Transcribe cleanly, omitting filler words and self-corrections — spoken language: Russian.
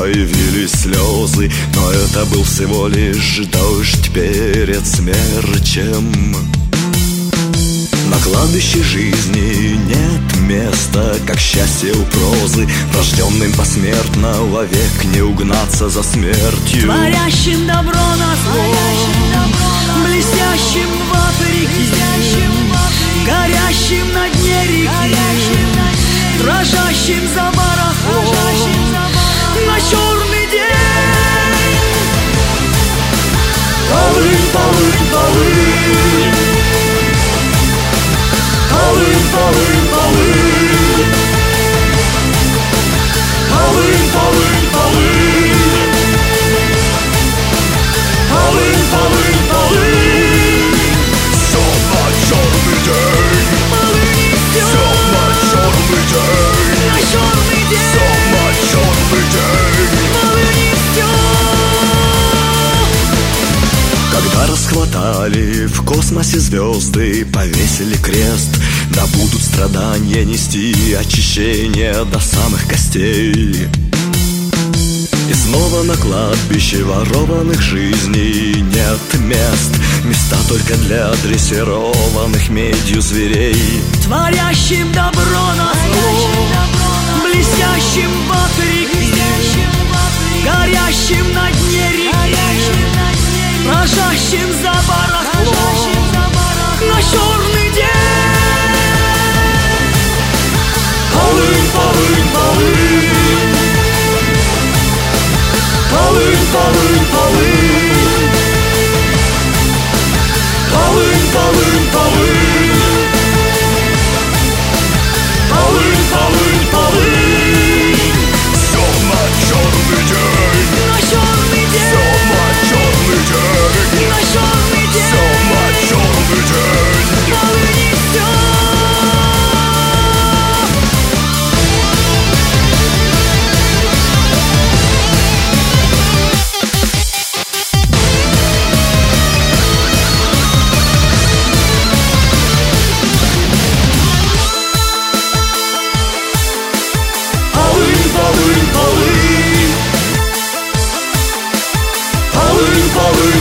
появились слезы, но это был всего лишь дождь перед смерчем. На кладбище жизни нет места, как счастье у прозы, рожденным посмертно вовек не угнаться за смертью. Творящим добро на зло, блестящим в Африке, горящим на дне реки, дрожащим за барахло на черный день. Полынь, полынь, полынь, полынь, полынь, полынь, полынь, полынь, полынь, полынь, полынь, полынь. Все на черный день, все на черный день, все на черный день. Когда расхватали в космосе звезды, повесили крест, да будут страдания нести очищение до самых костей. И снова на кладбище ворованных жизней нет мест, места только для дрессированных медью зверей. Творящим добро на зло, блестящим в Африке, горящим на дне реки, дрожащим за барахло на черный день. Полынь, полынь, полынь, полынь, полынь, полынь, полынь, полынь, полынь, полынь, полынь, полынь. Все на черный день, все на черный день, все на черный день. Полынь, полынь, полынь, полынь, полынь.